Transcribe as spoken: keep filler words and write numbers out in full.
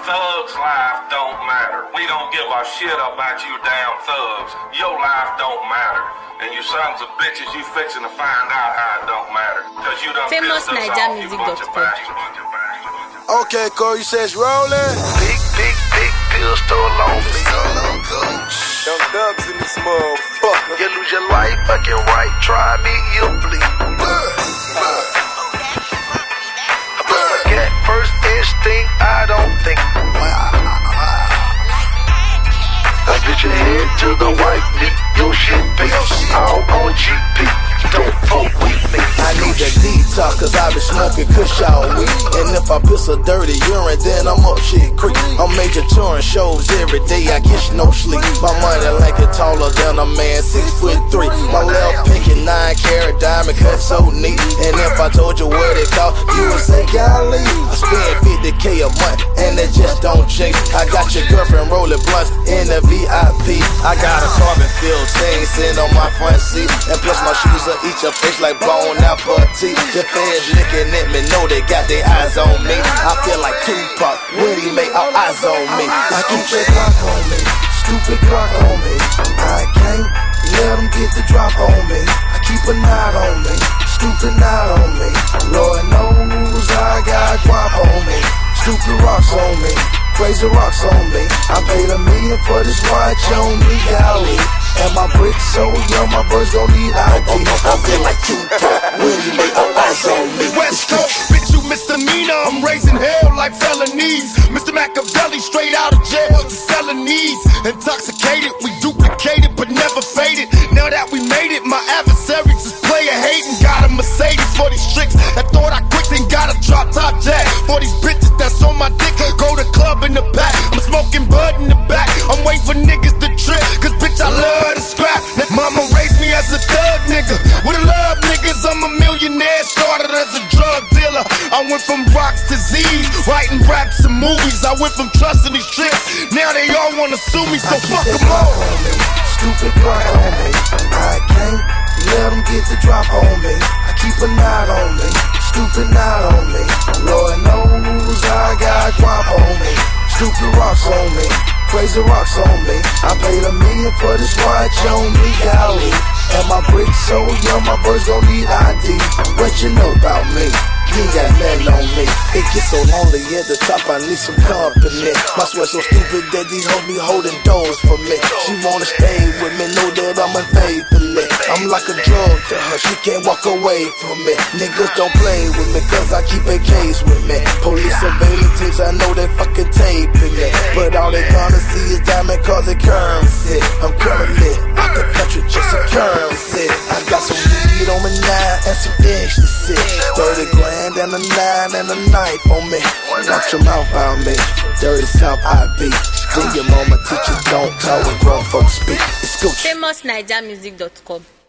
Thug's life don't matter. We don't give a shit about you damn thugs. Your life don't matter. And you sons of bitches, you fixing to find out how it don't matter. Cause you done famous Niger Music dot com. Okay, Corey, you say it's rolling. Big, big, big pistol on me. Young Thugs in this motherfucker. You lose your life, fucking right. Try me, you'll bleed. Forget first instinct, I don't think. I get your head to the white meat. Your shit face all on G P. Don't fuck with me. I need a detox cause I been smoking kush all week. And if I piss a dirty urine, then I'm up shit creek. I'm major touring shows every day, I get no sleep. My money like it taller than a man, six foot three. My left pinky nine carat diamond cut so neat. And if I told you what it cost, you would say golly. I spend fifty K a month and it just don't chase. I got your girlfriend rolling blunts in the V I P. I got a carbon filled chain sitting on my front seat. And plus my shoes will eat your face like bone apple tea. The fans looking at me, know they got their eyes on me. I feel like Tupac when he make all eyes on me. I keep that Glock on me, stupid Glock on me. I can't let them get the drop on me. I keep a knot on me, stupid knot on me. Lord knows I got guap on me, stupid rocks on me, crazy rocks on me. I paid a million for this watch on me, golly. And my bricks so young, my birds gon' need I D. I feel like Tupac when he make all eyes on me. West Coast, bitch, you misdemeanor. I'm raising hell like felonies. Mister Machiavelli, straight out of jail to selling these. Intoxicated, we duplicated but never faded. Now that we made it, my adversaries is player hating. Got a Mercedes for these tricks that thought I quit, then got a drop top jack. For these bitches that's on my dick, go to club in the back. I'm smoking bud in the back. I'm waiting for niggas to trip, cause bitch I love to scrap. Mama raised me as a thug nigga. With a love niggas, I'm a millionaire. Started as a drug dealer. I went from rocks to Z's, writing raps and movies. I went from trusting these tricks, now they all wanna sue me, so fuck them all. Stupid Glock on me. I can't let them get the drop on me. I keep a knot on me, stupid knot on me. Lord knows I got guap on me, stupid rocks on me, crazy rocks on me. I paid a million for this watch on me, golly. And my bricks so young, my birds gon' need I D. What you know about me? You ain't got nothing on me. It gets so lonely at the top, I need some company. My sweat so stupid that these hoes be holding doors for me. She wanna stay with me, know that I'm unfaithful. I'm like a drug to her, she can't walk away from me. Niggas don't play with me, cause I keep a case with me. Police surveillance teams, I know they fucking taping me. But all they gonna see is diamond cause it currency. I'm currently out the country, just a currency. I got some weed on me now and some ecstasy. thirty grand and a nine and a knife on me. Watch your mouth about me, dirty South I be. Then your mama teach you don't talk when grown folks speak. It's Gucci. famous Niger Music dot com.